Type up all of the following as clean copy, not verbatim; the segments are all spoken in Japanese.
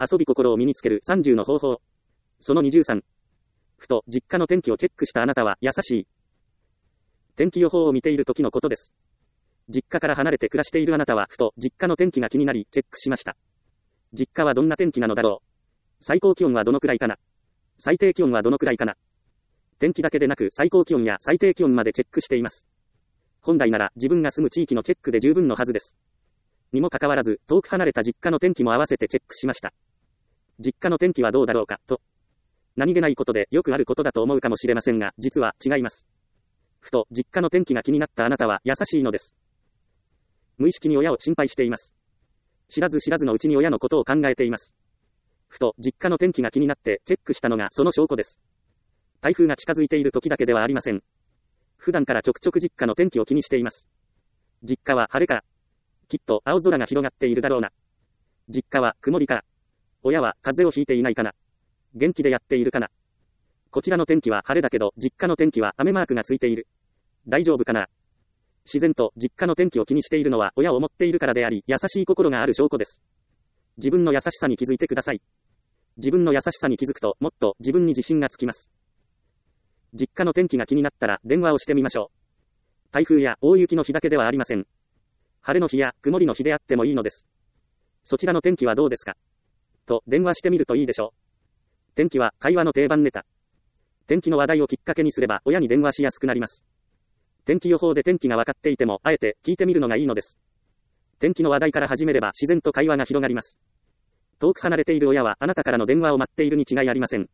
遊び心を身につける30の方法。その23。ふと実家の天気をチェックしたあなたは優しい。天気予報を見ている時のことです。実家から離れて暮らしているあなたはふと実家の天気が気になりチェックしました。実家はどんな天気なのだろう。最高気温はどのくらいかな。最低気温はどのくらいかな。天気だけでなく最高気温や最低気温までチェックしています。本来なら自分が住む地域のチェックで十分のはずです。にもかかわらず遠く離れた実家の天気も合わせてチェックしました。実家の天気はどうだろうかと。何気ないことでよくあることだと思うかもしれませんが、実は違います。ふと実家の天気が気になったあなたは優しいのです。無意識に親を心配しています。知らず知らずのうちに親のことを考えています。ふと実家の天気が気になってチェックしたのがその証拠です。台風が近づいている時だけではありません。普段からちょくちょく実家の天気を気にしています。実家は晴れか。きっと青空が広がっているだろうな。実家は曇りか。親は風邪をひいていないかな。元気でやっているかな。こちらの天気は晴れだけど、実家の天気は雨マークがついている。大丈夫かな。自然と実家の天気を気にしているのは親を思っているからであり、優しい心がある証拠です。自分の優しさに気づいてください。自分の優しさに気づくと、もっと自分に自信がつきます。実家の天気が気になったら電話をしてみましょう。台風や大雪の日だけではありません。晴れの日や曇りの日であってもいいのです。そちらの天気はどうですかと電話してみるといいでしょう。天気は会話の定番ネタ。天気の話題をきっかけにすれば親に電話しやすくなります。天気予報で天気が分かっていてもあえて聞いてみるのがいいのです。天気の話題から始めれば自然と会話が広がります。遠く離れている親はあなたからの電話を待っているに違いありません。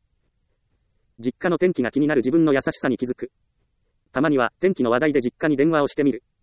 実家の天気が気になる自分の優しさに気づく。たまには天気の話題で実家に電話をしてみる。